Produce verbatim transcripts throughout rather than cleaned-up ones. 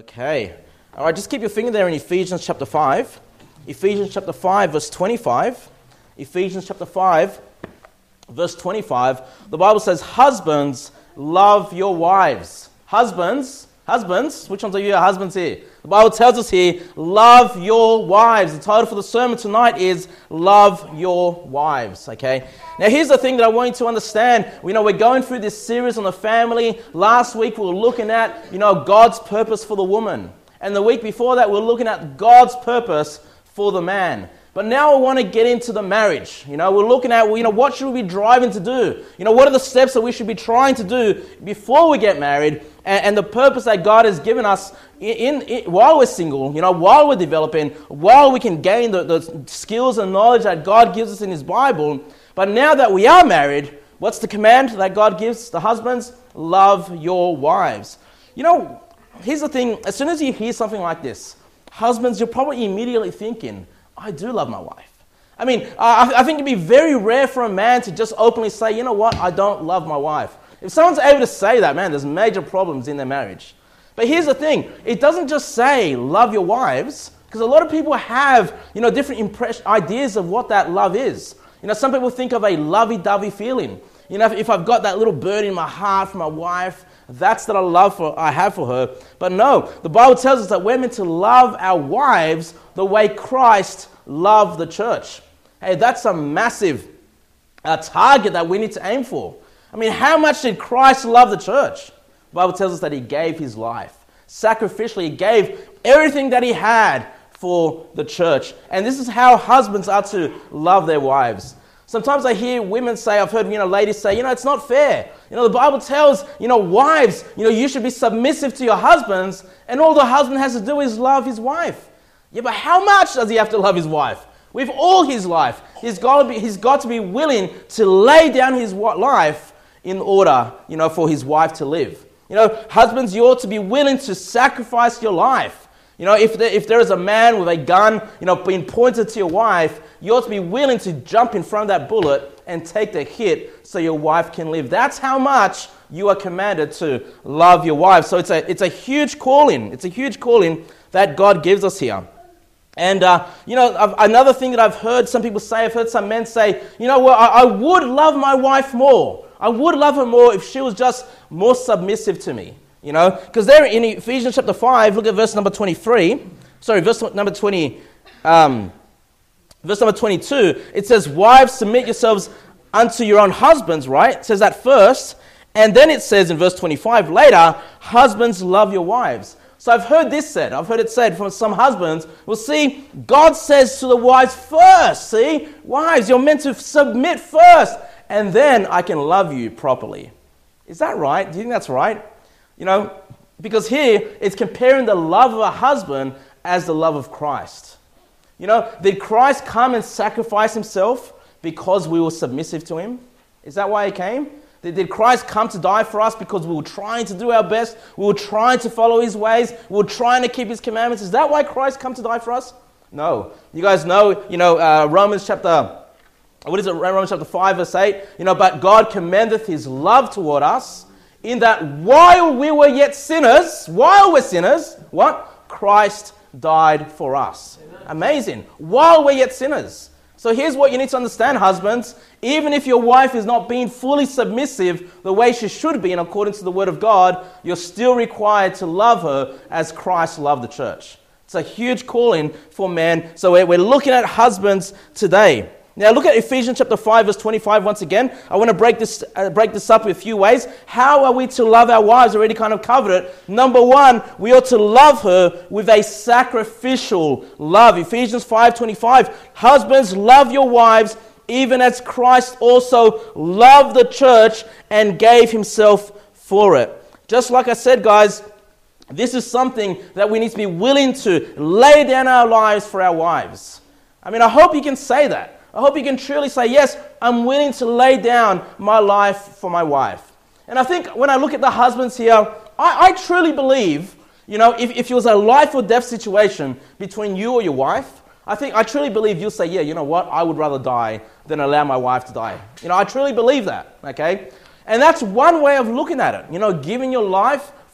Okay. All right, just keep your finger there in Ephesians chapter five. Ephesians chapter five, verse twenty-five. Ephesians chapter five, verse twenty-five. The Bible says, husbands, love your wives. Husbands, husbands, which ones are you husbands here? The Bible tells us here, love your wives. The title for the sermon tonight is Love Your Wives, okay? Now here's the thing that I want you to understand. You know, we're going through this series on the family. Last week we were looking at, you know, God's purpose for the woman. And the week before that we were looking at God's purpose for the man. But now I want to get into the marriage. You know, we're looking at, you know, what should we be driving to do? You know, what are the steps that we should be trying to do before we get married? And, and the purpose that God has given us in, in while we're single, you know, while we're developing, while we can gain the, the skills and knowledge that God gives us in His Bible. But now that we are married, what's the command that God gives the husbands? Love your wives. You know, here's the thing. As soon as you hear something like this, husbands, you're probably immediately thinking, I do love my wife. I mean, I, I think it'd be very rare for a man to just openly say, you know what, I don't love my wife. If someone's able to say that, man, there's major problems in their marriage. But here's the thing. It doesn't just say love your wives, because a lot of people have, you know, different impress- ideas of what that love is. You know, some people think of a lovey-dovey feeling. You know, if, if I've got that little bird in my heart for my wife, that's that I love for I have for her. But no, the Bible tells us that we're meant to love our wives the way Christ loved the church. Hey, that's a massive uh, target that we need to aim for. I mean, how much did Christ love the church? The Bible tells us that He gave His life. Sacrificially, He gave everything that He had for the church. And this is how husbands are to love their wives. Sometimes I hear women say, I've heard, you know, ladies say, you know, it's not fair. You know, the Bible tells, you know, wives, you know, you should be submissive to your husbands, and all the husband has to do is love his wife. Yeah, but how much does he have to love his wife? With all his life, he's got to be, he's got to be willing to lay down his life in order, you know, for his wife to live. You know, husbands, you ought to be willing to sacrifice your life. You know, if there, if there is a man with a gun, you know, being pointed to your wife, you ought to be willing to jump in front of that bullet and take the hit so your wife can live. That's how much you are commanded to love your wife. So it's a it's a huge calling. It's a huge calling that God gives us here. And, uh, you know, I've, another thing that I've heard some people say, I've heard some men say, you know, well, I, I would love my wife more. I would love her more if she was just more submissive to me. You know, because there in Ephesians chapter five, look at verse number twenty-three. Sorry, verse number twenty, um, verse number twenty-two. It says, "Wives, submit yourselves unto your own husbands." Right? It says that first, and then it says in verse twenty-five later, "Husbands, love your wives." So I've heard this said. I've heard it said from some husbands. Well, see, God says to the wives first. See, wives, you're meant to submit first, and then I can love you properly. Is that right? Do you think that's right? You know, because here it's comparing the love of a husband as the love of Christ. You know, did Christ come and sacrifice Himself because we were submissive to Him? Is that why He came? Did, did Christ come to die for us because we were trying to do our best? We were trying to follow His ways? We were trying to keep His commandments? Is that why Christ come to die for us? No. You guys know, you know, uh, Romans chapter, what is it? Romans chapter five verse eight. You know, but God commendeth His love toward us, in that while we were yet sinners, while we're sinners, what? Christ died for us. Amen. Amazing. While we're yet sinners. So here's what you need to understand, husbands. Even if your wife is not being fully submissive the way she should be in accordance to the Word of God, you're still required to love her as Christ loved the church. It's a huge calling for men. So we're looking at husbands today. Now look at Ephesians chapter five, verse twenty-five once again. I want to break this uh, break this up in a few ways. How are we to love our wives? I already kind of covered it. Number one, we ought to love her with a sacrificial love. Ephesians five twenty-five. Husbands, love your wives, even as Christ also loved the church and gave Himself for it. Just like I said, guys, this is something that we need to be willing to lay down our lives for our wives. I mean, I hope you can say that. I hope you can truly say, yes, I'm willing to lay down my life for my wife. And I think when I look at the husbands here, I, I truly believe, you know, if, if it was a life or death situation between you or your wife, I think, I truly believe you'll say, yeah, you know what, I would rather die than allow my wife to die. You know, I truly believe that, okay? And that's one way of looking at it, you know, giving your life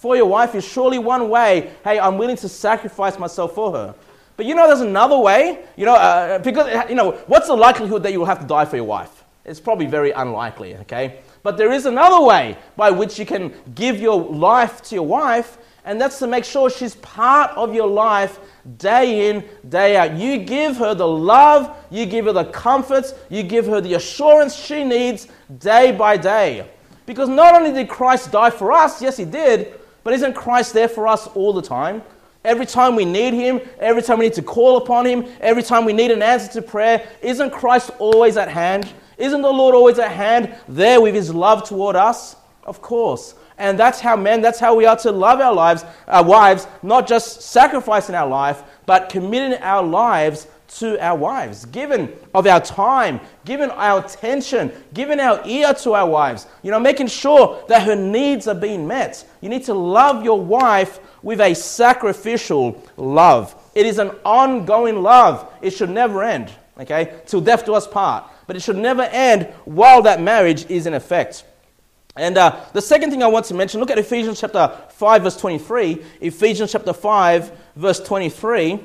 for your wife is surely one way. Hey, I'm willing to sacrifice myself for her. But you know, there's another way. You know, uh, because you know, what's the likelihood that you will have to die for your wife? It's probably very unlikely. Okay, but there is another way by which you can give your life to your wife, and that's to make sure she's part of your life day in, day out. You give her the love, you give her the comforts, you give her the assurance she needs day by day. Because not only did Christ die for us, yes, he did, but isn't Christ there for us all the time? Every time we need him, every time we need to call upon him, every time we need an answer to prayer, isn't Christ always at hand? Isn't the Lord always at hand, there with his love toward us? Of course. And that's how men, that's how we are to love our lives, our wives, not just sacrificing our life, but committing our lives to our wives, giving of our time, giving our attention, giving our ear to our wives, you know, making sure that her needs are being met. You need to love your wife with a sacrificial love. It is an ongoing love. It should never end, okay, till death do us part. But it should never end while that marriage is in effect. And uh, the second thing I want to mention, look at Ephesians chapter five, verse twenty-three. Ephesians chapter five, verse twenty-three.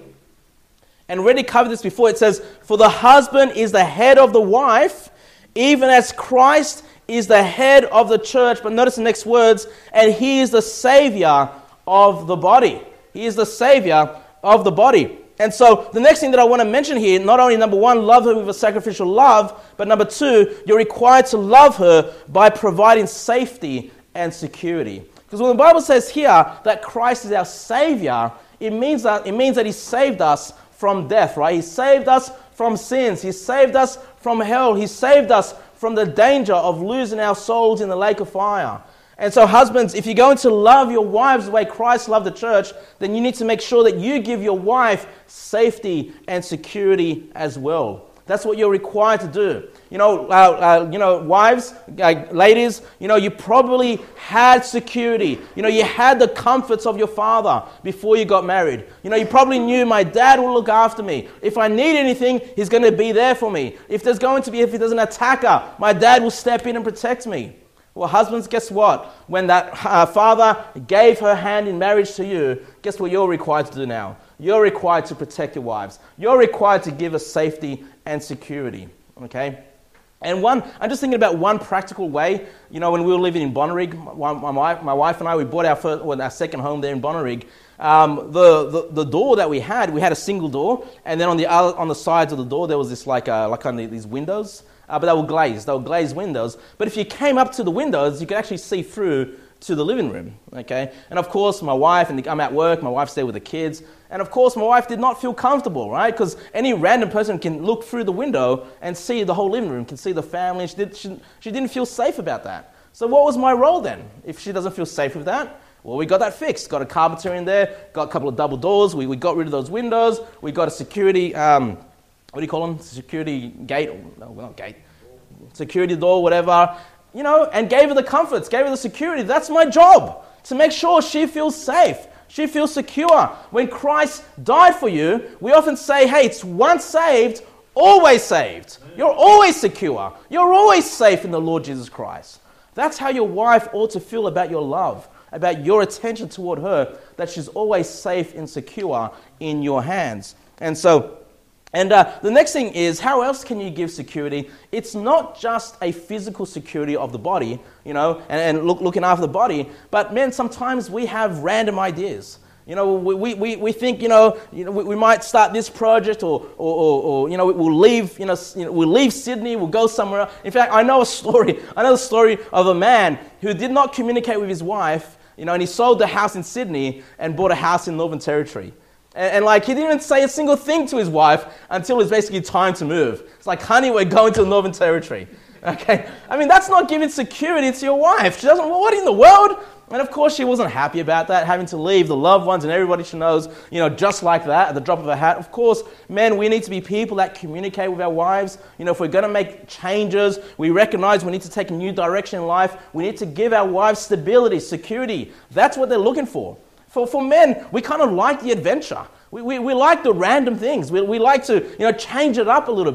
And already covered this before. It says, "For the husband is the head of the wife, even as Christ is the head of the church." But notice the next words, "And he is the Savior of the body." He is the Savior of the body. And so the next thing that I want to mention here, not only number one, love her with a sacrificial love, but number two, you're required to love her by providing safety and security. Because when the Bible says here that Christ is our Savior, it means that it means that he saved us from death, right? He saved us from sins. He saved us from hell. He saved us from the danger of losing our souls in the lake of fire. And so husbands, if you're going to love your wives the way Christ loved the church, then you need to make sure that you give your wife safety and security as well. That's what you're required to do. You know, uh, uh, you know, wives, uh, ladies, you know, you probably had security. You know, you had the comforts of your father before you got married. You know, you probably knew my dad will look after me. If I need anything, he's going to be there for me. If there's going to be, if there's an attacker, my dad will step in and protect me. Well, husbands, guess what? When that uh, father gave her hand in marriage to you, guess what you're required to do now? You're required to protect your wives. You're required to give us safety and security, okay? And one, I'm just thinking about one practical way. You know, when we were living in Bonnyrigg, my, my, wife, my wife and I, we bought our first, well, our second home there in Bonnyrigg. Um, the, the the door that we had, we had a single door, and then on the other, on the sides of the door there was this like uh, like kind of these windows. Uh, but they were glazed. They were glazed windows. But if you came up to the windows, you could actually see through to the living room, okay? And of course, my wife, and I'm at work, my wife's there with the kids, and of course, my wife did not feel comfortable, right? Because any random person can look through the window and see the whole living room, can see the family. She, did, she, she didn't feel safe about that. So what was my role then, if she doesn't feel safe with that? Well, we got that fixed. Got a carpenter in there, got a couple of double doors. We, we got rid of those windows. We got a security, um, what do you call them? Security gate? No, not gate. Security door, whatever, you know, and gave her the comforts, gave her the security. That's my job, to make sure she feels safe, she feels secure. When Christ died for you, we often say, hey, it's once saved, always saved. You're always secure. You're always safe in the Lord Jesus Christ. That's how your wife ought to feel about your love, about your attention toward her, that she's always safe and secure in your hands. And so, And uh, the next thing is, how else can you give security? It's not just a physical security of the body, you know, and, and look, looking after the body, but men, sometimes we have random ideas. You know, we, we, we think, you know, you know we, we might start this project or, or, or, or, you know, we'll leave, you know, you know, we'll leave Sydney, we'll go somewhere else. In fact, I know a story, I know the story of a man who did not communicate with his wife, you know, and he sold the house in Sydney and bought a house in Northern Territory. And, and like, he didn't even say a single thing to his wife until it was basically time to move. It's like, honey, we're going to the Northern Territory. Okay? I mean, that's not giving security to your wife. She doesn't, well, what in the world? And of course, she wasn't happy about that, having to leave the loved ones and everybody she knows, you know, just like that, at the drop of a hat. Of course, men, we need to be people that communicate with our wives. You know, if we're going to make changes, we recognize we need to take a new direction in life. We need to give our wives stability, security. That's what they're looking for. For for men, we kind of like the adventure. We we, we like the random things. We we like to, you know, change it up a little bit.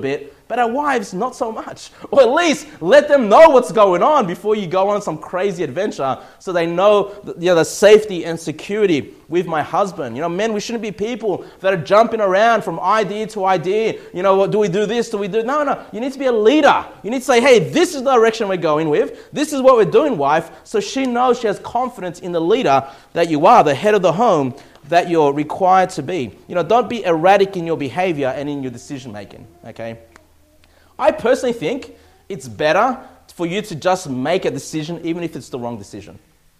But our wives, not so much. Or at least let them know what's going on before you go on some crazy adventure so they know the, you know, the safety and security with my husband. You know, men, we shouldn't be people that are jumping around from idea to idea. You know, what, do we do this? Do we do... No, no. You need to be a leader. You need to say, hey, this is the direction we're going with. This is what we're doing, wife. So she knows, she has confidence in the leader that you are, the head of the home that you're required to be. You know, don't be erratic in your behavior and in your decision making, okay? I personally think it's better for you to just make a decision, even if it's the wrong decision,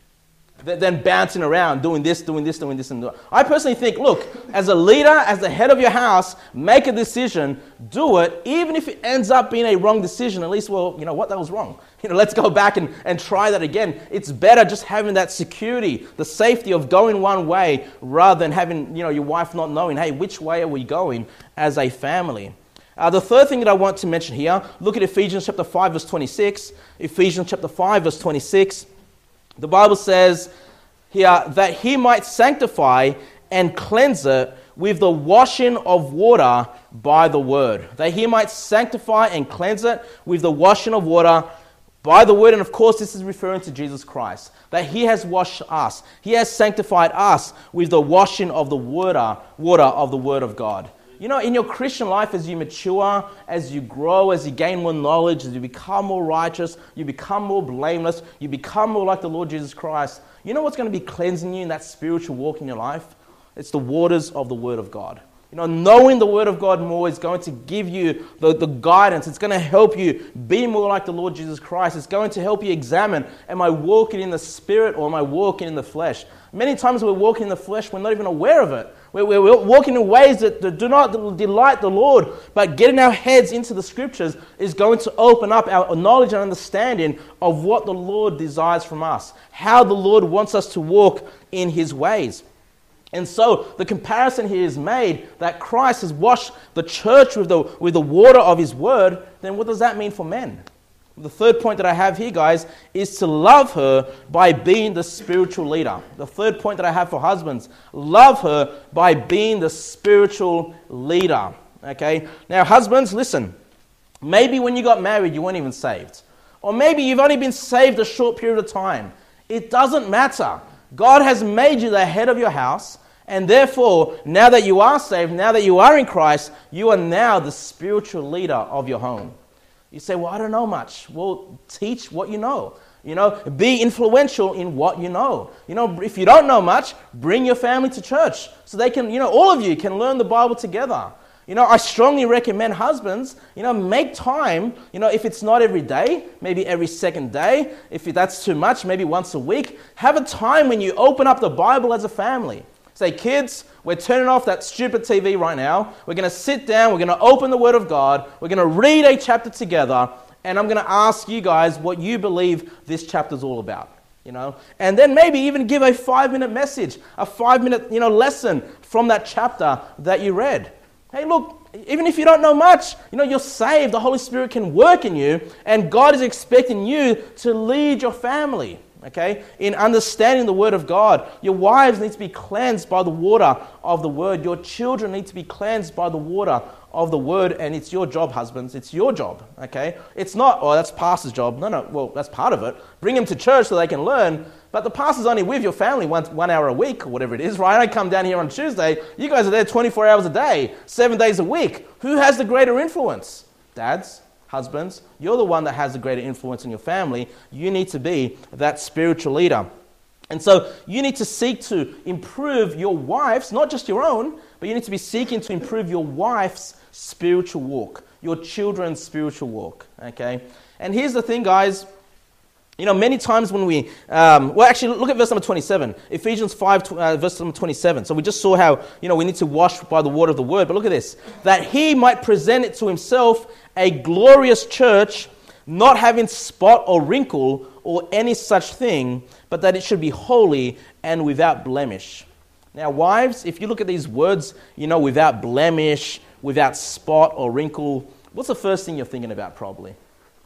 than bouncing around, doing this, doing this, doing this. And doing. I personally think, look, as a leader, as the head of your house, make a decision, do it, even if it ends up being a wrong decision. At least, well, you know what, that was wrong. You know, let's go back and, and try that again. It's better just having that security, the safety of going one way, rather than having, you know, your wife not knowing, hey, which way are we going as a family? Uh, the third thing that I want to mention here, look at Ephesians chapter five, verse twenty-six. Ephesians chapter five, verse twenty-six. The Bible says here that he might sanctify and cleanse it with the washing of water by the word. That he might sanctify and cleanse it with the washing of water by the word. And of course, this is referring to Jesus Christ. That he has washed us. He has sanctified us with the washing of the water, water of the word of God. You know, in your Christian life, as you mature, as you grow, as you gain more knowledge, as you become more righteous, you become more blameless, you become more like the Lord Jesus Christ, you know what's going to be cleansing you in that spiritual walk in your life? It's the waters of the Word of God. You know, knowing the Word of God more is going to give you the, the guidance. It's going to help you be more like the Lord Jesus Christ. It's going to help you examine, am I walking in the Spirit or am I walking in the flesh? Many times we're walking in the flesh, we're not even aware of it. We're, we're walking in ways that, that do not delight the Lord, but getting our heads into the Scriptures is going to open up our knowledge and understanding of what the Lord desires from us, how the Lord wants us to walk in His ways. And so the comparison here is made that Christ has washed the church with the, with the water of His word. Then what does that mean for men? The third point that I have here, guys, is to love her by being the spiritual leader. The third point that I have for husbands, love her by being the spiritual leader. Okay? Now, husbands, listen. Maybe when you got married, you weren't even saved. Or maybe you've only been saved a short period of time. It doesn't matter. God has made you the head of your house. And therefore, now that you are saved, now that you are in Christ, you are now the spiritual leader of your home. You say, well, I don't know much. Well, teach what you know. You know, be influential in what you know. You know, if you don't know much, bring your family to church so they can, you know, all of you can learn the Bible together. You know, I strongly recommend husbands, you know, make time, you know, if it's not every day, maybe every second day. If that's too much, maybe once a week. Have a time when you open up the Bible as a family. Say, kids, we're turning off that stupid T V right now. We're going to sit down. We're going to open the Word of God. We're going to read a chapter together. And I'm going to ask you guys what you believe this chapter is all about. You know, and then maybe even give a five-minute message, a five-minute, you know, lesson from that chapter that you read. Hey, look, even if you don't know much, you know, you're saved. The Holy Spirit can work in you. And God is expecting you to lead your family. Okay, in understanding the Word of God. Your wives need to be cleansed by the water of the Word. Your children need to be cleansed by the water of the Word. And it's your job, husbands. It's your job. Okay, it's not, oh, that's pastor's job. No, no, well, that's part of it. Bring them to church so they can learn. But the pastor's only with your family one, one hour a week or whatever it is, right? I come down here on Tuesday. You guys are there twenty-four hours a day, seven days a week. Who has the greater influence? Dads? Husbands, you're the one that has a greater influence in your family. You need to be that spiritual leader. And so you need to seek to improve your wife's, not just your own, but you need to be seeking to improve your wife's spiritual walk, your children's spiritual walk. Okay? And here's the thing, guys. You know, many times when we, um, well, actually, look at verse number twenty-seven. Ephesians five, uh, verse number twenty-seven. So we just saw how, you know, we need to wash by the water of the word. But look at this. That he might present it to himself a glorious church, not having spot or wrinkle or any such thing, but that it should be holy and without blemish. Now, wives, if you look at these words, you know, without blemish, without spot or wrinkle, what's the first thing you're thinking about probably?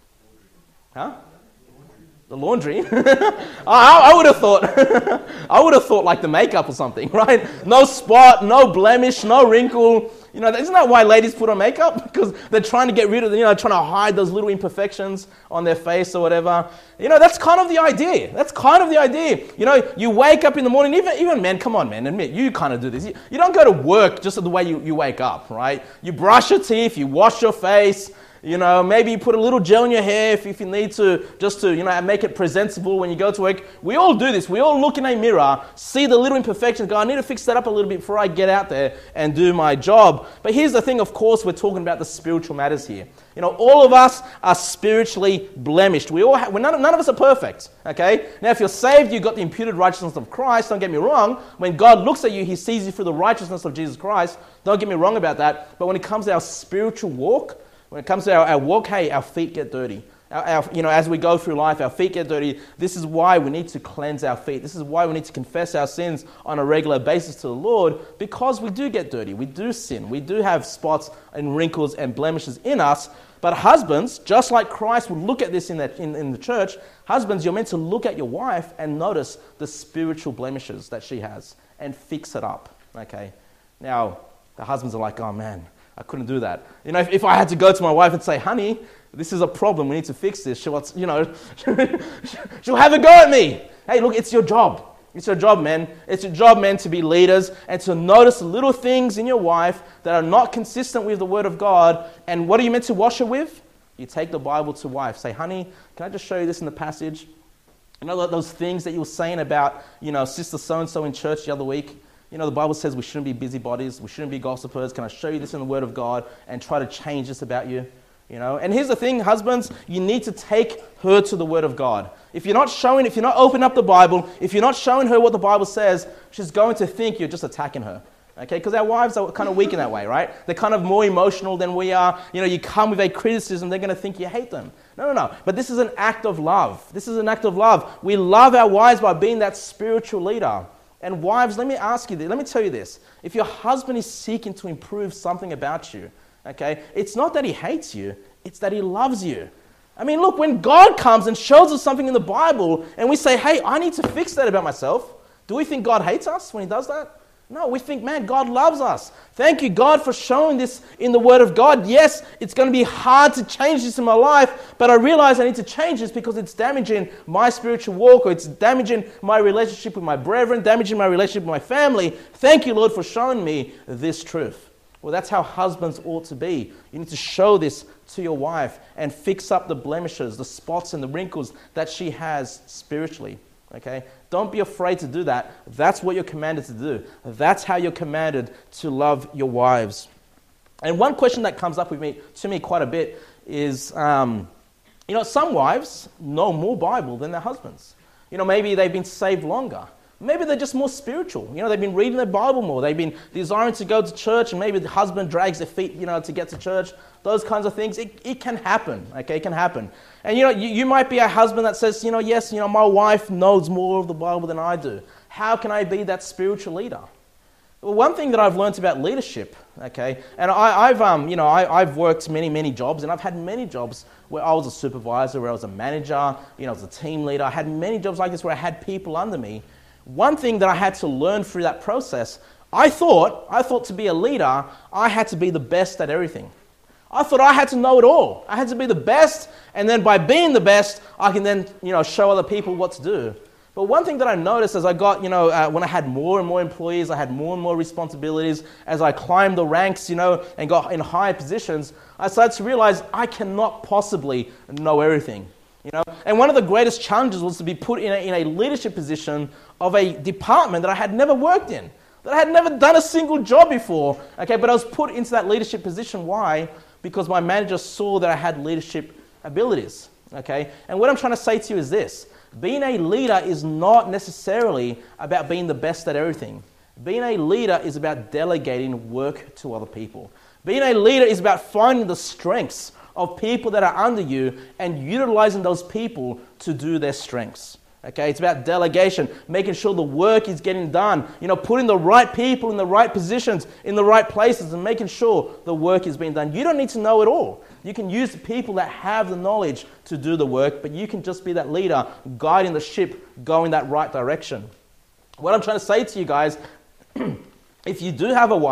Huh? The laundry. I, I would have thought, I would have thought like the makeup or something, right? No spot, no blemish, no wrinkle. You know, isn't that why ladies put on makeup? Because they're trying to get rid of, you know, trying to hide those little imperfections on their face or whatever. You know, that's kind of the idea. That's kind of the idea. You know, you wake up in the morning, even, even men, come on, man, admit, you kind of do this. You, you don't go to work just the way you, you wake up, right? You brush your teeth, you wash your face. You know, maybe you put a little gel in your hair if, if you need to, just to, you know, make it presentable when you go to work. We all do this. We all look in a mirror, see the little imperfections, go, I need to fix that up a little bit before I get out there and do my job. But here's the thing, of course, we're talking about the spiritual matters here. You know, all of us are spiritually blemished. We all have, well, none, none of us are perfect, okay? Now, if you're saved, you've got the imputed righteousness of Christ. Don't get me wrong. When God looks at you, he sees you through the righteousness of Jesus Christ. Don't get me wrong about that. But when it comes to our spiritual walk, when it comes to our, our walk, hey, our feet get dirty. Our, our, you know, as we go through life, our feet get dirty. This is why we need to cleanse our feet. This is why we need to confess our sins on a regular basis to the Lord, because we do get dirty. We do sin. We do have spots and wrinkles and blemishes in us. But husbands, just like Christ would look at this in, that, in, in the church, husbands, you're meant to look at your wife and notice the spiritual blemishes that she has and fix it up. Okay. Now, the husbands are like, oh man, I couldn't do that. You know, if, if I had to go to my wife and say, honey, this is a problem, we need to fix this, she'll, you know, she'll have a go at me. Hey, look, it's your job. It's your job, man. It's your job, man, to be leaders and to notice little things in your wife that are not consistent with the Word of God. And what are you meant to wash her with? You take the Bible to wife. Say, honey, can I just show you this in the passage? You know those things that you were saying about, you know, sister so-and-so in church the other week? You know, the Bible says we shouldn't be busybodies. We shouldn't be gossipers. Can I show you this in the Word of God and try to change this about you? You know, and here's the thing, husbands, you need to take her to the Word of God. If you're not showing, if you're not opening up the Bible, if you're not showing her what the Bible says, she's going to think you're just attacking her. Okay, because our wives are kind of weak in that way, right? They're kind of more emotional than we are. You know, you come with a criticism, they're going to think you hate them. No, no, no. But this is an act of love. This is an act of love. We love our wives by being that spiritual leader. And wives, let me ask you this, let me tell you this. If your husband is seeking to improve something about you, okay, it's not that he hates you, it's that he loves you. I mean, look, when God comes and shows us something in the Bible and we say, hey, I need to fix that about myself, do we think God hates us when he does that? No, we think, man, God loves us. Thank you, God, for showing this in the Word of God. Yes, it's going to be hard to change this in my life, but I realize I need to change this because it's damaging my spiritual walk, or it's damaging my relationship with my brethren, damaging my relationship with my family. Thank you, Lord, for showing me this truth. Well, that's how husbands ought to be. You need to show this to your wife and fix up the blemishes, the spots and the wrinkles that she has spiritually. Okay? Don't be afraid to do that. That's what you're commanded to do. That's how you're commanded to love your wives. And one question that comes up with me to me quite a bit is, um, you know, some wives know more Bible than their husbands. You know, maybe they've been saved longer. Maybe they're just more spiritual. You know, they've been reading their Bible more. They've been desiring to go to church, and maybe the husband drags their feet, you know, to get to church. Those kinds of things. It, it can happen, okay? It can happen. And, you know, you, you might be a husband that says, you know, yes, you know, my wife knows more of the Bible than I do. How can I be that spiritual leader? Well, one thing that I've learned about leadership, okay, and I, I've, um, you know, I, I've worked many, many jobs, and I've had many jobs where I was a supervisor, where I was a manager, you know, I was a team leader. I had many jobs like this where I had people under me. One thing that I had to learn through that process, I thought, I thought to be a leader, I had to be the best at everything. I thought I had to know it all. I had to be the best, and then by being the best, I can then, you know, show other people what to do. But one thing that I noticed as I got, you know, uh, when I had more and more employees, I had more and more responsibilities, as I climbed the ranks, you know, and got in higher positions, I started to realize I cannot possibly know everything. You know, and one of the greatest challenges was to be put in a, in a leadership position of a department that I had never worked in, that I had never done a single job before. Okay, but I was put into that leadership position. Why? Because my manager saw that I had leadership abilities. Okay, and what I'm trying to say to you is this: being a leader is not necessarily about being the best at everything. Being a leader is about delegating work to other people. Being a leader is about finding the strengths of people that are under you and utilizing those people to do their strengths. Okay, it's about delegation, making sure the work is getting done, you know, putting the right people in the right positions, in the right places, and making sure the work is being done. You don't need to know it all. You can use the people that have the knowledge to do the work, but you can just be that leader guiding the ship going that right direction. What I'm trying to say to you guys, if you do have a wife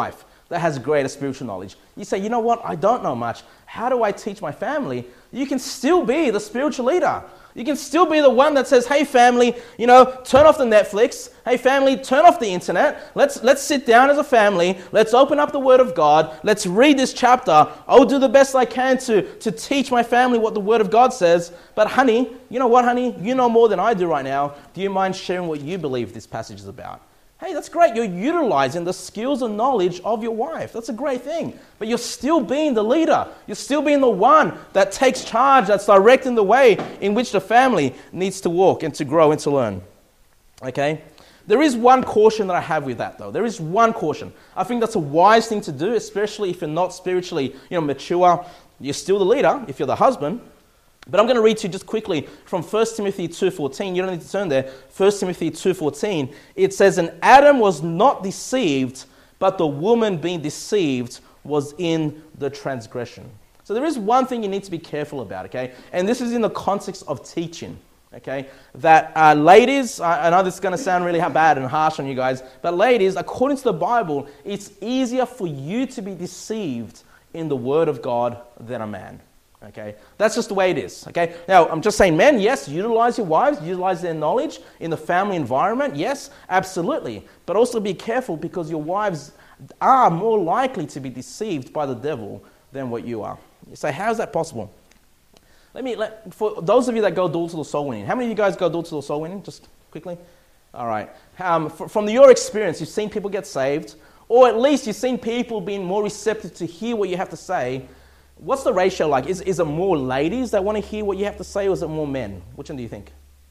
that has greater spiritual knowledge. You say, you know what, I don't know much. How do I teach my family? You can still be the spiritual leader. You can still be the one that says, hey family, you know, turn off the Netflix. Hey family, turn off the internet. Let's let's sit down as a family. Let's open up the Word of God. Let's read this chapter. I'll do the best I can to, to teach my family what the Word of God says. But honey, you know what, honey? You know more than I do right now. Do you mind sharing what you believe this passage is about? Hey, that's great. You're utilizing the skills and knowledge of your wife. That's a great thing. But you're still being the leader. You're still being the one that takes charge, that's directing the way in which the family needs to walk and to grow and to learn. Okay? There is one caution that I have with that, though. There is one caution. I think that's a wise thing to do, especially if you're not spiritually, you know, mature. You're still the leader if you're the husband. But I'm going to read to you just quickly from First Timothy two fourteen. You don't need to turn there. First Timothy two fourteen. It says, and Adam was not deceived, but the woman being deceived was in the transgression. So there is one thing you need to be careful about, okay? And this is in the context of teaching, okay? That uh, ladies, I, I know this is going to sound really bad and harsh on you guys, but ladies, according to the Bible, it's easier for you to be deceived in the Word of God than a man. Okay, that's just the way it is. Okay, now I'm just saying, men, yes, utilize your wives, utilize their knowledge in the family environment. Yes, absolutely. But also be careful because your wives are more likely to be deceived by the devil than what you are. You say, how is that possible? Let me, let, for those of you that go door to the soul winning, how many of you guys go door to the soul winning? Just quickly. All right. Um, for, from your experience, you've seen people get saved, or at least you've seen people being more receptive to hear what you have to say. What's the ratio like? Is, is it more ladies that want to hear what you have to say, or is it more men? Which one do you think?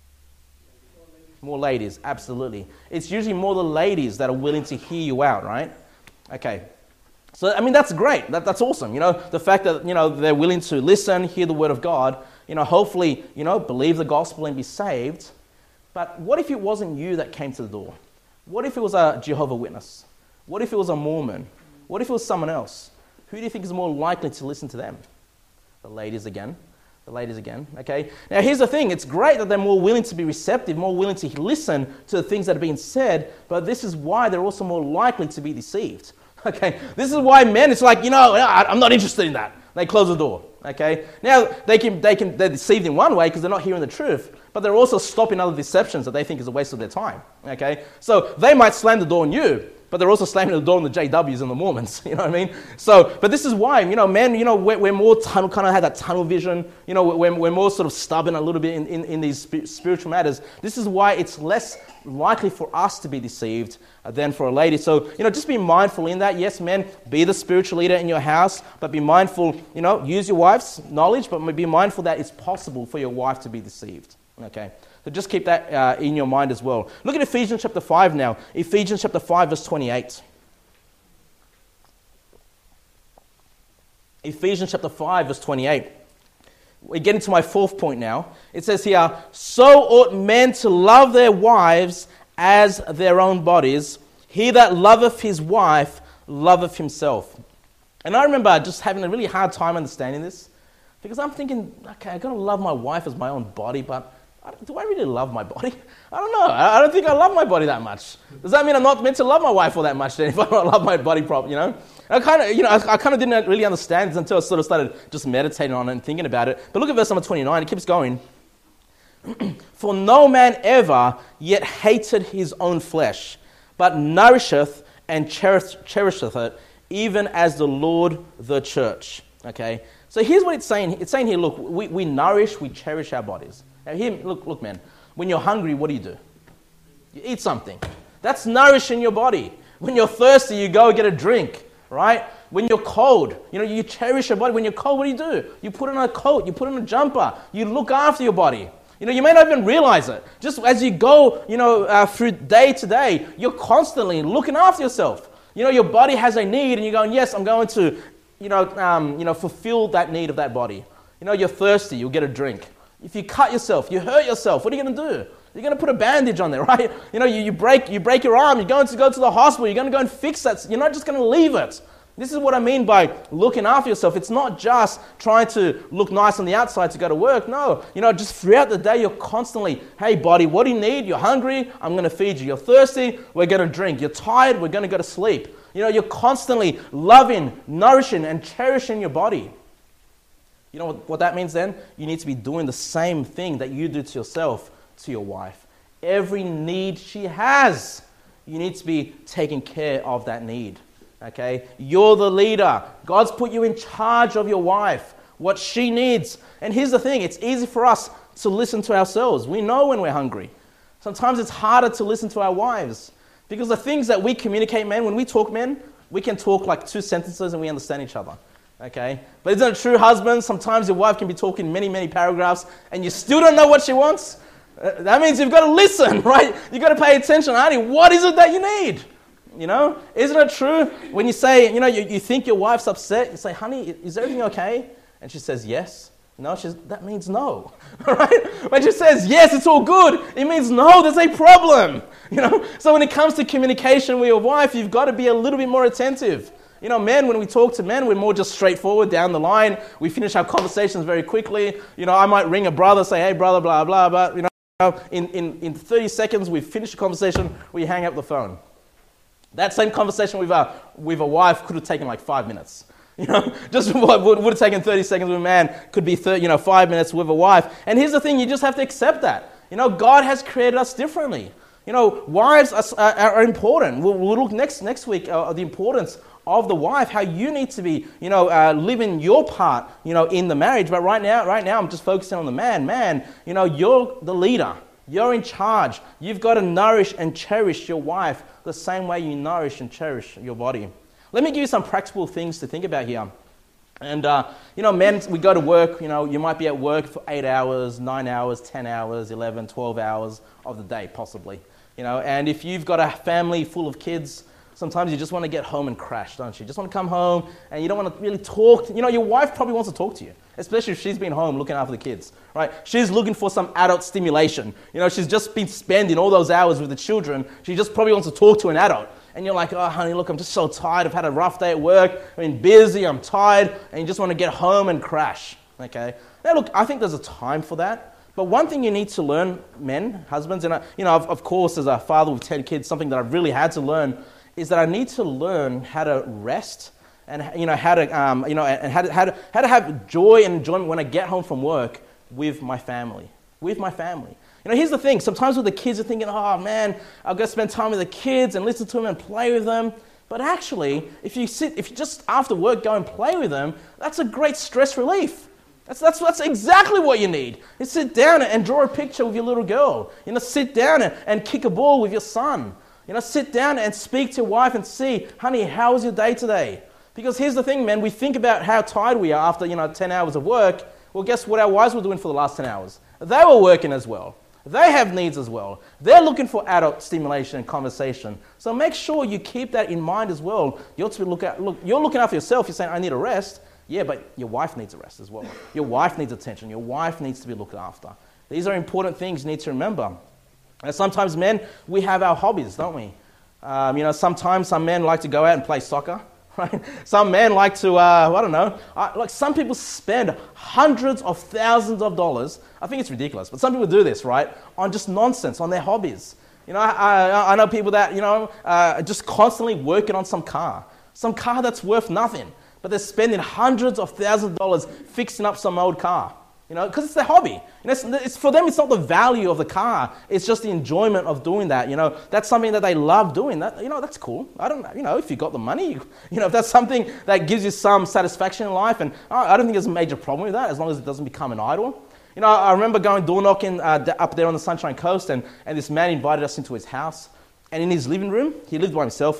More ladies. More ladies, absolutely. It's usually more the ladies that are willing to hear you out, right? Okay. So, I mean, that's great. That, that's awesome. You know, the fact that, you know, they're willing to listen, hear the Word of God, you know, hopefully, you know, believe the gospel and be saved. But what if it wasn't you that came to the door? What if it was a Jehovah's Witness? What if it was a Mormon? What if it was someone else? Who do you think is more likely to listen to them? The ladies again. The ladies again, okay? Now, here's the thing. It's great that they're more willing to be receptive, more willing to listen to the things that are being said, but this is why they're also more likely to be deceived, okay? This is why men, it's like, you know, I'm not interested in that. They close the door, okay? Now, they can, they can, they're deceived in one way because they're not hearing the truth, but they're also stopping other deceptions that they think is a waste of their time, okay? So they might slam the door on you, but they're also slamming the door on the J Ws and the Mormons, you know what I mean? So, but this is why, you know, men, you know, we're, we're more tunnel, kind of have that tunnel vision, you know, we're, we're more sort of stubborn a little bit in, in, in these spiritual matters. This is why it's less likely for us to be deceived than for a lady. So, you know, just be mindful in that. Yes, men, be the spiritual leader in your house, but be mindful, you know, use your wife's knowledge, but be mindful that it's possible for your wife to be deceived, okay? So just keep that uh, in your mind as well. Look at Ephesians chapter five now. Ephesians chapter five, verse twenty-eight. Ephesians chapter five, verse twenty-eight. We're getting to my fourth point now. It says here, so ought men to love their wives as their own bodies. He that loveth his wife loveth himself. And I remember just having a really hard time understanding this, because I'm thinking, okay, I've got to love my wife as my own body, but do I really love my body? I don't know. I don't think I love my body that much. Does that mean I'm not meant to love my wife all that much then if I don't love my body properly, you know? I kind of, you know, I, I kind of didn't really understand this until I sort of started just meditating on it and thinking about it. But look at verse number twenty-nine. It keeps going. For no man ever yet hated his own flesh, but nourisheth and cherish, cherisheth it, even as the Lord the church. Okay? So here's what it's saying. It's saying here, look, we, we nourish, we cherish our bodies. Now here, look, look, man. When you're hungry, what do you do? You eat something. That's nourishing your body. When you're thirsty, you go get a drink, right? When you're cold, you know, you cherish your body. When you're cold, what do you do? You put on a coat, you put on a jumper, you look after your body. You know, you may not even realize it. Just as you go, you know, uh, through day to day, you're constantly looking after yourself. You know, your body has a need, and you're going, yes, I'm going to, you know, um, you know, fulfill that need of that body. You know, you're thirsty, you'll get a drink. If you cut yourself, you hurt yourself, what are you going to do? You're going to put a bandage on there, right? You know, you, you break you break your arm, you're going to go to the hospital, you're going to go and fix that. You're not just going to leave it. This is what I mean by looking after yourself. It's not just trying to look nice on the outside to go to work. No, you know, just throughout the day, you're constantly, hey, body, what do you need? You're hungry? I'm going to feed you. You're thirsty? We're going to drink. You're tired? We're going to go to sleep. You know, you're constantly loving, nourishing, and cherishing your body. You know what, what that means then? You need to be doing the same thing that you do to yourself, to your wife. Every need she has, you need to be taking care of that need. Okay? You're the leader. God's put you in charge of your wife, what she needs. And here's the thing, it's easy for us to listen to ourselves. We know when we're hungry. Sometimes it's harder to listen to our wives. Because the things that we communicate, men, when we talk, men, we can talk like two sentences and we understand each other. Okay? But isn't it true, husbands? Sometimes your wife can be talking many, many paragraphs and you still don't know what she wants. Uh, that means you've got to listen, right? You've got to pay attention. Honey, what is it that you need? You know? Isn't it true? When you say, you know, you, you think your wife's upset, you say, honey, is everything okay? And she says, yes. No, she's, that means no, right? When she says, yes, it's all good, it means no, there's a problem, you know? So when it comes to communication with your wife, you've got to be a little bit more attentive. You know, men, when we talk to men, we're more just straightforward down the line. We finish our conversations very quickly. You know, I might ring a brother, say, hey, brother, blah, blah, blah. You know, in, in, in thirty seconds, we've finished the conversation, we hang up the phone. That same conversation with a, with a wife could have taken like five minutes. You know, just what would, would have taken thirty seconds with a man could be thirty, you know, five minutes with a wife. And here's the thing, you just have to accept that. You know, God has created us differently. You know, wives are, are, are important. We'll, we'll look next next week uh, the importance of the wife, how you need to be, you know, uh, living your part, you know, in the marriage. But right now, right now, I'm just focusing on the man. Man, you know, you're the leader. You're in charge. You've got to nourish and cherish your wife the same way you nourish and cherish your body. Let me give you some practical things to think about here. And, uh, you know, men, we go to work, you know, you might be at work for eight hours, nine hours, ten hours, eleven, twelve hours of the day, possibly. You know, and if you've got a family full of kids, sometimes you just want to get home and crash, don't you? You just want to come home and you don't want to really talk. You know, your wife probably wants to talk to you, especially if she's been home looking after the kids, right? She's looking for some adult stimulation. You know, she's just been spending all those hours with the children. She just probably wants to talk to an adult. And you're like, oh, honey, look, I'm just so tired. I've had a rough day at work. I've been busy. I'm tired. And you just want to get home and crash, okay? Now, look, I think there's a time for that. But one thing you need to learn, men, husbands, and, I, you know, of, of course, as a father with ten kids, something that I've really had to learn is that I need to learn how to rest and, you know, how to, um, you know, and how to, how to, how to have joy and enjoyment when I get home from work with my family, with my family. You know, here's the thing. Sometimes with the kids, you're thinking, oh, man, I've got to spend time with the kids and listen to them and play with them. But actually, if you sit, if you just after work go and play with them, that's a great stress relief. That's, that's, that's exactly what you need. You sit down and draw a picture with your little girl. You know, sit down and, and kick a ball with your son. You know, sit down and speak to your wife and see, honey, how was your day today? Because here's the thing, man, we think about how tired we are after, you know, ten hours of work. Well, guess what our wives were doing for the last ten hours? They were working as well. They have needs as well. They're looking for adult stimulation and conversation. So make sure you keep that in mind as well. You're to look at, look, you're looking after yourself. You're saying, I need a rest. Yeah, but your wife needs a rest as well. Your wife needs attention. Your wife needs to be looked after. These are important things you need to remember. And sometimes men, we have our hobbies, don't we? Um, you know, sometimes some men like to go out and play soccer. Right? Some men like to, uh, I don't know, uh, like some people spend hundreds of thousands of dollars, I think it's ridiculous, but some people do this, right, on just nonsense, on their hobbies. You know, I, I, I know people that, you know, uh, just constantly working on some car, some car that's worth nothing, but they're spending hundreds of thousands of dollars fixing up some old car. You know, because it's their hobby. You know, it's, it's for them, it's not the value of the car. It's just the enjoyment of doing that. You know, that's something that they love doing. That, you know, that's cool. I don't, you know, if you got the money, you, you know, if that's something that gives you some satisfaction in life, and I, I don't think there's a major problem with that as long as it doesn't become an idol. You know, I remember going door knocking uh, up there on the Sunshine Coast, and, and this man invited us into his house, and in his living room, he lived by himself.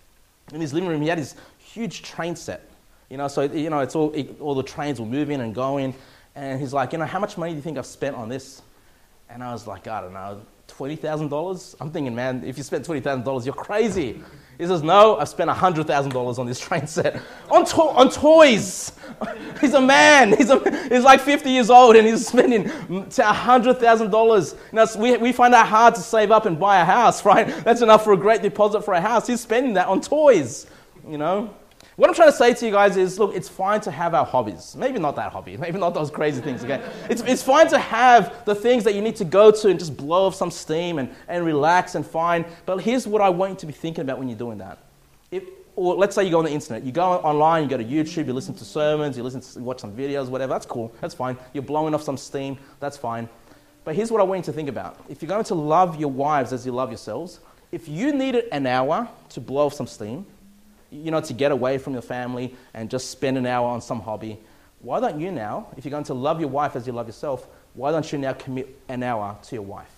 In his living room, he had his huge train set. You know, so you know, it's all it, all the trains were moving and going. And he's like, you know, how much money do you think I've spent on this? And I was like, I don't know, twenty thousand dollars? I'm thinking, man, if you spent twenty thousand dollars, you're crazy. He says, no, I've spent one hundred thousand dollars on this train set. On to- on toys. He's a man. He's, a, he's like fifty years old and he's spending one hundred thousand dollars. You know, we, we find that hard to save up and buy a house, right? That's enough for a great deposit for a house. He's spending that on toys, you know. What I'm trying to say to you guys is, look, it's fine to have our hobbies. Maybe not that hobby. Maybe not those crazy things, okay? It's, it's fine to have the things that you need to go to and just blow off some steam and, and relax and fine. But here's what I want you to be thinking about when you're doing that. If, or let's say you go on the internet, you go online, you go to YouTube, you listen to sermons, you listen to, you watch some videos, whatever, that's cool, that's fine. You're blowing off some steam, that's fine. But here's what I want you to think about. If you're going to love your wives as you love yourselves, if you needed an hour to blow off some steam, you know, to get away from your family and just spend an hour on some hobby, why don't you now, if you're going to love your wife as you love yourself, why don't you now commit an hour to your wife?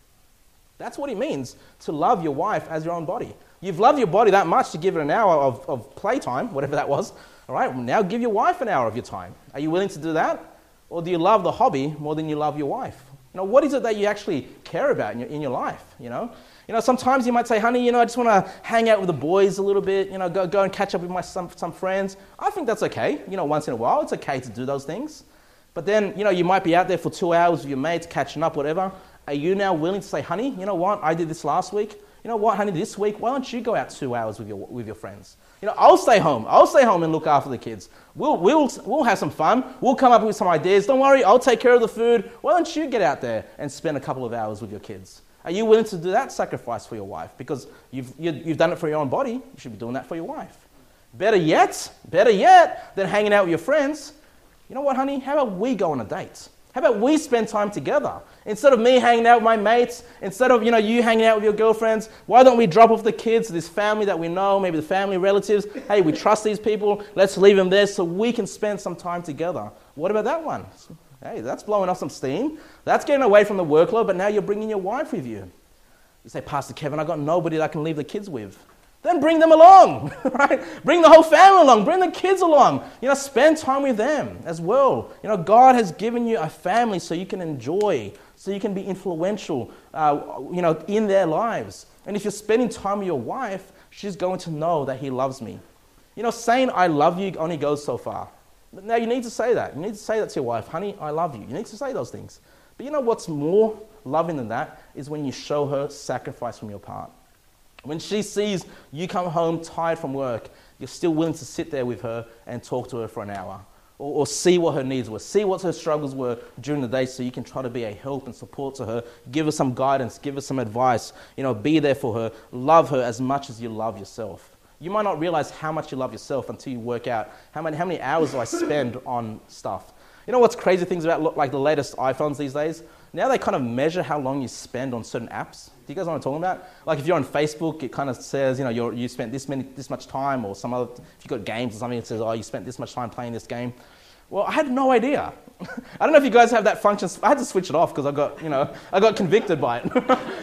That's what it means to love your wife as your own body. You've loved your body that much to give it an hour of, of playtime, whatever that was. All right, now give your wife an hour of your time. Are you willing to do that? Or do you love the hobby more than you love your wife? You know, what is it that you actually care about in your, in your life, you know? You know, sometimes you might say, honey, you know, I just want to hang out with the boys a little bit, you know, go, go and catch up with my some, some friends. I think that's okay. You know, once in a while, it's okay to do those things. But then, you know, you might be out there for two hours with your mates, catching up, whatever. Are you now willing to say, honey, you know what, I did this last week. You know what, honey, this week, why don't you go out two hours with your with your friends? You know, I'll stay home. I'll stay home and look after the kids. We'll, we'll, we'll have some fun. We'll come up with some ideas. Don't worry, I'll take care of the food. Why don't you get out there and spend a couple of hours with your kids? Are you willing to do that sacrifice for your wife? Because you've, you, you've done it for your own body. You should be doing that for your wife. Better yet, better yet than hanging out with your friends. You know what, honey? How about we go on a date? How about we spend time together? Instead of me hanging out with my mates, instead of, you know, you hanging out with your girlfriends, why don't we drop off the kids to this family that we know, maybe the family relatives? Hey, we trust these people. Let's leave them there so we can spend some time together. What about that one? Hey, that's blowing off some steam. That's getting away from the workload, but now you're bringing your wife with you. You say, Pastor Kevin, I've got nobody that I can leave the kids with. Then bring them along, right? Bring the whole family along. Bring the kids along. You know, spend time with them as well. You know, God has given you a family so you can enjoy, so you can be influential, uh, you know, in their lives. And if you're spending time with your wife, she's going to know that he loves me. You know, saying I love you only goes so far. But now you need to say that. You need to say that to your wife. Honey, I love you. You need to say those things. But you know what's more loving than that is when you show her sacrifice from your part. When she sees you come home tired from work, you're still willing to sit there with her and talk to her for an hour. Or, or see what her needs were. See what her struggles were during the day so you can try to be a help and support to her. Give her some guidance. Give her some advice. You know, be there for her. Love her as much as you love yourself. You might not realize how much you love yourself until you work out how many, how many hours do I spend on stuff. You know what's crazy things about like the latest iPhones these days? Now they kind of measure how long you spend on certain apps. Do you guys know what I'm talking about? Like if you're on Facebook, it kind of says, you know, you're, you spent this many, this much time, or some other, if you've got games or something, it says, oh, you spent this much time playing this game. Well, I had no idea. I don't know if you guys have that function. I had to switch it off because I got, you know, I got convicted by it.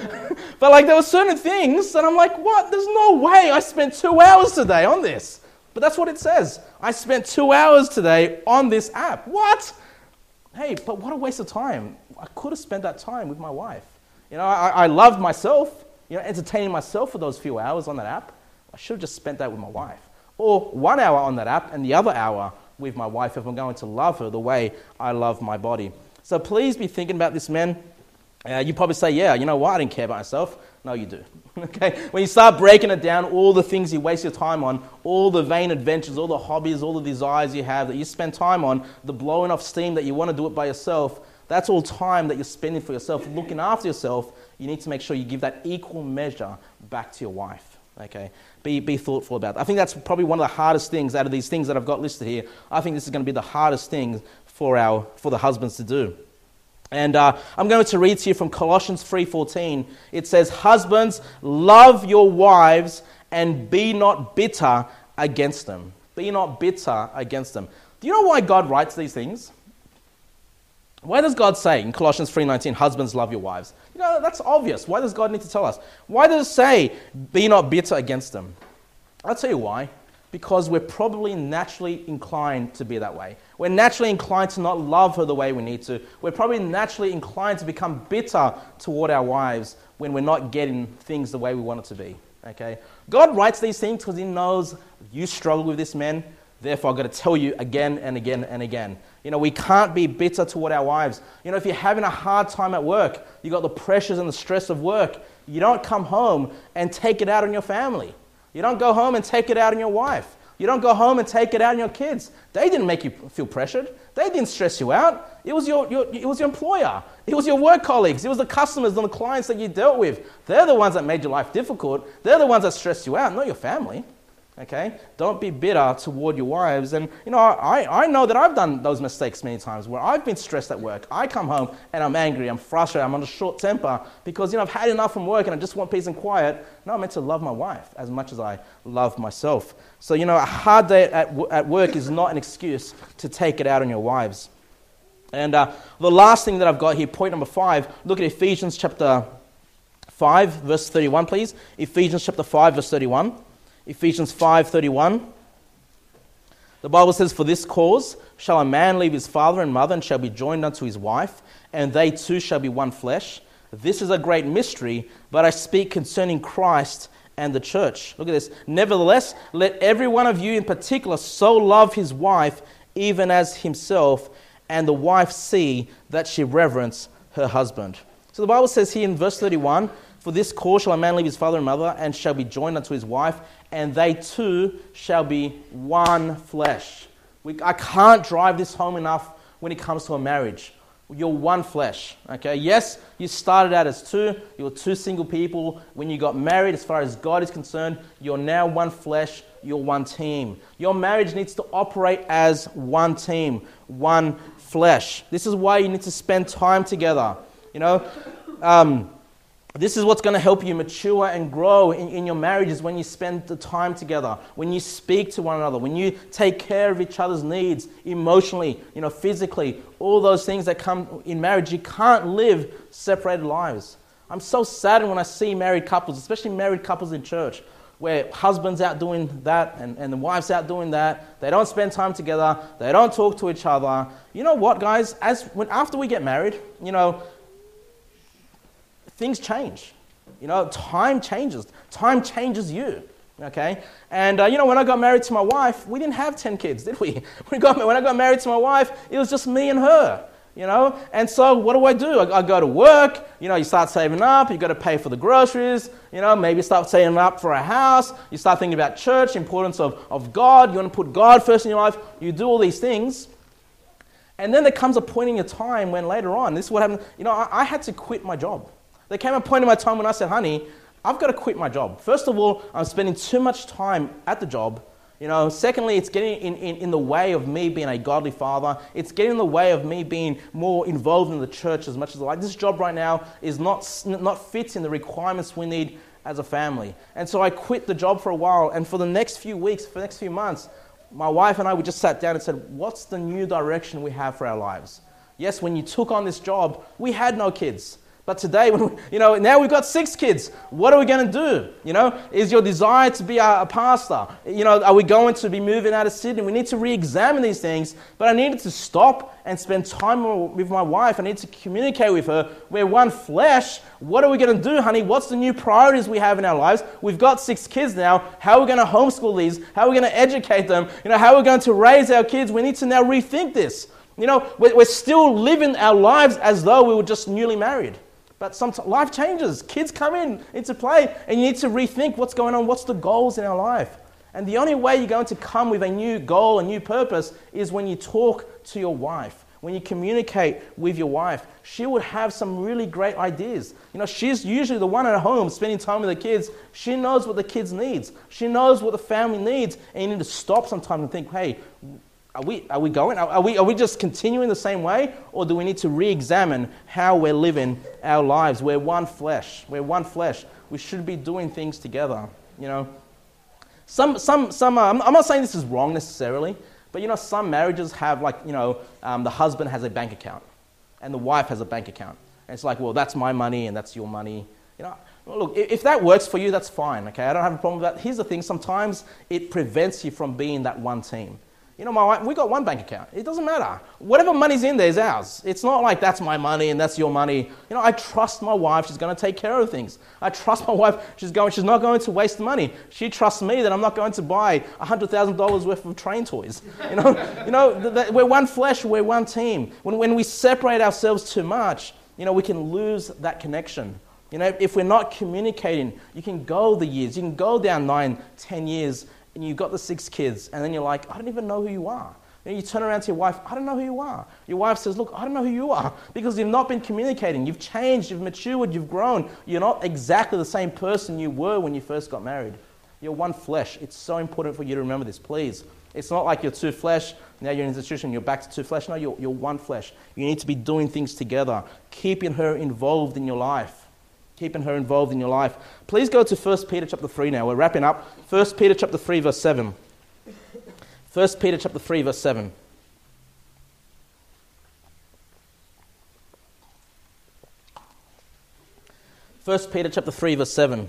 But like there were certain things that I'm like, what? There's no way I spent two hours today on this. But that's what it says. I spent two hours today on this app. What? Hey, but what a waste of time. I could have spent that time with my wife. You know, I, I loved myself, you know, entertaining myself for those few hours on that app. I should have just spent that with my wife. Or one hour on that app and the other hour with my wife if I'm going to love her the way I love my body. So please be thinking about this, men. Uh, you probably say, yeah, you know what, I didn't care about myself. No, you do. Okay? When you start breaking it down, all the things you waste your time on, all the vain adventures, all the hobbies, all the desires you have that you spend time on, the blowing off steam that you want to do it by yourself, that's all time that you're spending for yourself, looking after yourself. You need to make sure you give that equal measure back to your wife. Okay? Be, be thoughtful about that. I think that's probably one of the hardest things out of these things that I've got listed here. I think this is going to be the hardest thing for our for the husbands to do. And uh, I'm going to read to you from Colossians three fourteen. It says, husbands, love your wives and be not bitter against them. Be not bitter against them. Do you know why God writes these things? Why does God say in Colossians three nineteen, husbands, love your wives? You know, that's obvious. Why does God need to tell us? Why does it say, be not bitter against them? I'll tell you why. Because we're probably naturally inclined to be that way. We're naturally inclined to not love her the way we need to. We're probably naturally inclined to become bitter toward our wives when we're not getting things the way we want it to be. Okay? God writes these things because he knows you struggle with this, men. Therefore, I've got to tell you again and again and again. You know, we can't be bitter toward our wives. You know, if you're having a hard time at work, you've got the pressures and the stress of work, you don't come home and take it out on your family. You don't go home and take it out on your wife. You don't go home and take it out on your kids. They didn't make you feel pressured. They didn't stress you out. It was your, your, it was your employer. It was your work colleagues. It was the customers and the clients that you dealt with. They're the ones that made your life difficult. They're the ones that stressed you out, not your family. Okay? Don't be bitter toward your wives. And, you know, I, I know that I've done those mistakes many times where I've been stressed at work. I come home and I'm angry, I'm frustrated, I'm on a short temper because, you know, I've had enough from work and I just want peace and quiet. No, I'm meant to love my wife as much as I love myself. So, you know, a hard day at, at work is not an excuse to take it out on your wives. And uh, the last thing that I've got here, point number five, look at Ephesians chapter five, verse thirty-one, please. Ephesians chapter five, verse thirty-one. Ephesians five thirty-one. The Bible says, "For this cause shall a man leave his father and mother, and shall be joined unto his wife, and they two shall be one flesh. This is a great mystery, but I speak concerning Christ and the church." Look at this. "Nevertheless, let every one of you in particular so love his wife, even as himself, and the wife see that she reverence her husband." So the Bible says here in verse thirty-one, "For this cause shall a man leave his father and mother, and shall be joined unto his wife, and they two shall be one flesh." We, I can't drive this home enough when it comes to a marriage. You're one flesh, okay? Yes, you started out as two. You were two single people. When you got married, as far as God is concerned, you're now one flesh. You're one team. Your marriage needs to operate as one team, one flesh. This is why you need to spend time together, you know? Um... This is what's going to help you mature and grow in, in your marriages when you spend the time together, when you speak to one another, when you take care of each other's needs emotionally, you know, physically, all those things that come in marriage. You can't live separated lives. I'm so saddened when I see married couples, especially married couples in church, where husband's out doing that and, and the wife's out doing that. They don't spend time together. They don't talk to each other. You know what, guys? As when, after we get married, you know, things change. You know, time changes. Time changes you. Okay? And, uh, you know, when I got married to my wife, we didn't have ten kids, did we? we got, when I got married to my wife, it was just me and her. You know? And so what do I do? I, I go to work. You know, you start saving up. You've got to pay for the groceries. You know, maybe start saving up for a house. You start thinking about church, importance of, of God. You want to put God first in your life. You do all these things. And then there comes a point in your time when later on, this is what happened. You know, I, I had to quit my job. There came a point in my time when I said, honey, I've got to quit my job. First of all, I'm spending too much time at the job. You know, secondly, it's getting in, in, in the way of me being a godly father. It's getting in the way of me being more involved in the church as much as I like. This job right now is not, not fits in the requirements we need as a family. And so I quit the job for a while. And for the next few weeks, for the next few months, my wife and I, we just sat down and said, what's the new direction we have for our lives? Yes, when you took on this job, we had no kids. But today, when we, you know, now we've got six kids. What are we going to do? You know, is your desire to be a, a pastor? You know, are we going to be moving out of Sydney? We need to re-examine these things. But I needed to stop and spend time with my wife. I need to communicate with her. We're one flesh. What are we going to do, honey? What's the new priorities we have in our lives? We've got six kids now. How are we going to homeschool these? How are we going to educate them? You know, how are we going to raise our kids? We need to now rethink this. You know, we're, we're still living our lives as though we were just newly married. But sometimes life changes. Kids come in into play, and you need to rethink what's going on. What's the goals in our life? And the only way you're going to come with a new goal, a new purpose, is when you talk to your wife. When you communicate with your wife, she would have some really great ideas. You know, she's usually the one at home spending time with the kids. She knows what the kids needs. She knows what the family needs. And you need to stop sometimes and think, hey, Are we, are we going? Are we, are we just continuing the same way? Or do we need to re-examine how we're living our lives? We're one flesh. We're one flesh. We should be doing things together, you know. Some, some, some. Uh, I'm not saying this is wrong necessarily, but, you know, some marriages have, like, you know, um, the husband has a bank account and the wife has a bank account. And it's like, well, that's my money and that's your money. You know, look, if that works for you, that's fine, okay? I don't have a problem with that. Here's the thing. Sometimes it prevents you from being that one team. You know, my wife, we got one bank account. It doesn't matter. Whatever money's in there is ours. It's not like that's my money and that's your money. You know, I trust my wife. She's going to take care of things. I trust my wife. She's going. She's not going to waste money. She trusts me that I'm not going to buy one hundred thousand dollars worth of train toys. You know, you know, th- th- we're one flesh. We're one team. When when we separate ourselves too much, you know, we can lose that connection. You know, if we're not communicating, you can go the years. You can go down nine, ten years. And you've got the six kids, and then you're like, I don't even know who you are. And you turn around to your wife, I don't know who you are. Your wife says, look, I don't know who you are, because you've not been communicating. You've changed, you've matured, you've grown. You're not exactly the same person you were when you first got married. You're one flesh. It's so important for you to remember this, please. It's not like you're two flesh, now you're in an institution, you're back to two flesh. No, you're, you're one flesh. You need to be doing things together, keeping her involved in your life. Keeping her involved in your life. Please go to First Peter chapter three now. We're wrapping up. First Peter chapter three, verse seven. First Peter chapter three, verse seven. First Peter chapter three, verse seven.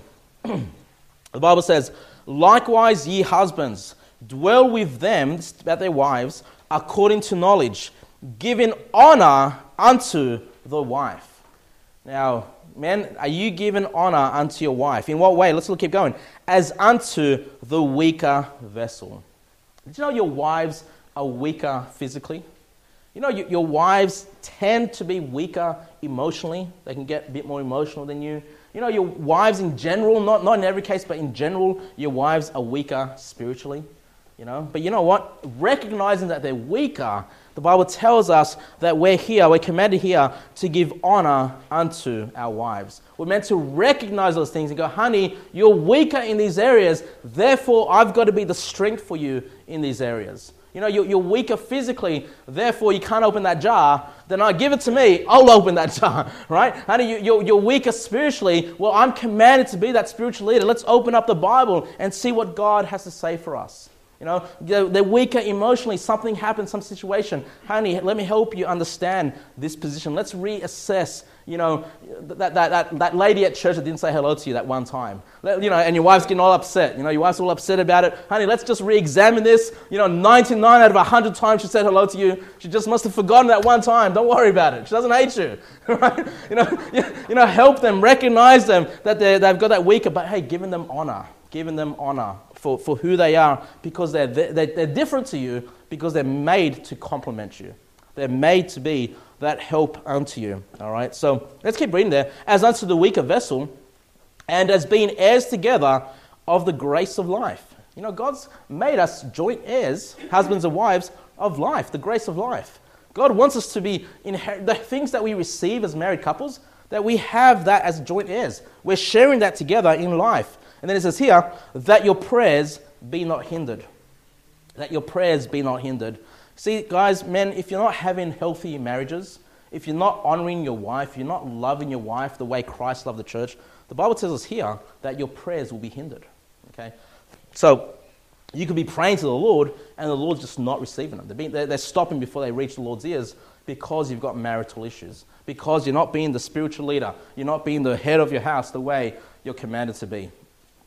The Bible says, "Likewise, ye husbands, dwell with them," about their wives, "according to knowledge, giving honor unto the wife." Now, men, are you giving honor unto your wife? In what way? Let's keep going. "As unto the weaker vessel." Did you know your wives are weaker physically? You know, your wives tend to be weaker emotionally. They can get a bit more emotional than you. You know, your wives in general, not, not in every case, but in general, your wives are weaker spiritually. You know, but you know what? Recognizing that they're weaker, the Bible tells us that we're here, we're commanded here to give honor unto our wives. We're meant to recognize those things and go, honey, you're weaker in these areas, therefore I've got to be the strength for you in these areas. You know, you're, you're weaker physically, therefore you can't open that jar. Then I give it to me, I'll open that jar, right? Honey, you, you're, you're weaker spiritually. Well, I'm commanded to be that spiritual leader. Let's open up the Bible and see what God has to say for us. You know, they're weaker emotionally. Something happened, some situation. Honey, let me help you understand this position. Let's reassess, you know, that, that, that, that lady at church that didn't say hello to you that one time. You know, and your wife's getting all upset. You know, your wife's all upset about it. Honey, let's just re-examine this. You know, ninety-nine out of one hundred times she said hello to you. She just must have forgotten that one time. Don't worry about it. She doesn't hate you. Right? You know, you know, help them, recognize them that they've got that weaker, but hey, giving them honor. Giving them honor for, for who they are, because they're, they're, they're different to you, because they're made to complement you. They're made to be that help unto you. All right, so let's keep reading there. "As unto the weaker vessel, and as being heirs together of the grace of life." You know, God's made us joint heirs, husbands and wives, of life, the grace of life. God wants us to be, inher- the things that we receive as married couples, that we have that as joint heirs. We're sharing that together in life. And then it says here, "that your prayers be not hindered." That your prayers be not hindered. See, guys, men, if you're not having healthy marriages, if you're not honoring your wife, you're not loving your wife the way Christ loved the church, the Bible tells us here that your prayers will be hindered. Okay? So, you could be praying to the Lord, and the Lord's just not receiving them. They're, being, they're, they're stopping before they reach the Lord's ears, because you've got marital issues. Because you're not being the spiritual leader. You're not being the head of your house the way you're commanded to be.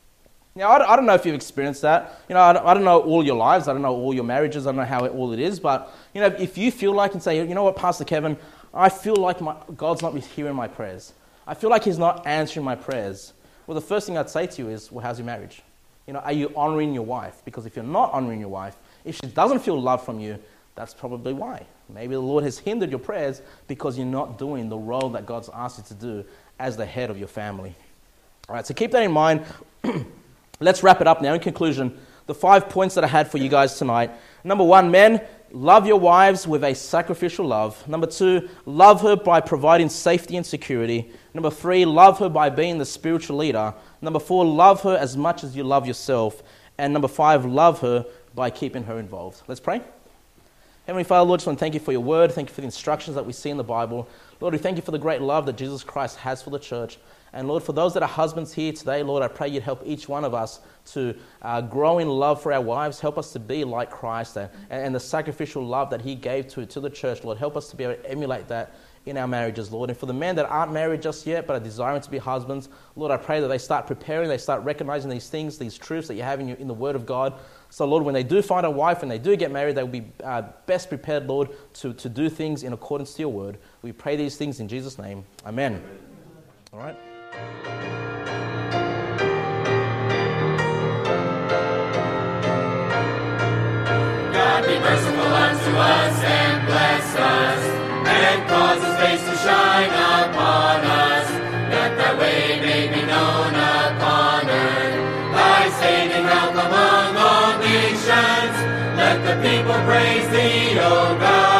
Now, I don't know if you've experienced that. You know, I don't know all your lives. I don't know all your marriages. I don't know how it, all it is. But, you know, if you feel like and say, you know what, Pastor Kevin, I feel like my, God's not hearing my prayers. I feel like He's not answering my prayers. Well, the first thing I'd say to you is, well, how's your marriage? You know, are you honoring your wife? Because if you're not honoring your wife, if she doesn't feel love from you, that's probably why. Maybe the Lord has hindered your prayers because you're not doing the role that God's asked you to do as the head of your family. All right, so keep that in mind. Let's wrap it up now. In conclusion, the five points that I had for you guys tonight. Number one, men, love your wives with a sacrificial love. Number two, love her by providing safety and security. Number three, love her by being the spiritual leader. Number four, love her as much as you love yourself. And number five, love her by keeping her involved. Let's pray. Heavenly Father, Lord, I just want to thank you for your word. Thank you for the instructions that we see in the Bible. Lord, we thank you for the great love that Jesus Christ has for the church. And Lord, for those that are husbands here today, Lord, I pray you'd help each one of us to uh, grow in love for our wives. Help us to be like Christ and, and the sacrificial love that He gave to, to the church. Lord, help us to be able to emulate that in our marriages, Lord. And for the men that aren't married just yet but are desiring to be husbands, Lord, I pray that they start preparing, they start recognizing these things, these truths that you have in, your, in the Word of God. So, Lord, when they do find a wife and they do get married, they will be uh, best prepared, Lord, to, to do things in accordance to your Word. We pray these things in Jesus' name. Amen. Amen. All right. God be merciful unto us and bless us, and cause His face to shine upon us, that Thy way may be known upon earth. Thy saving health among all nations, let the people praise Thee, O God.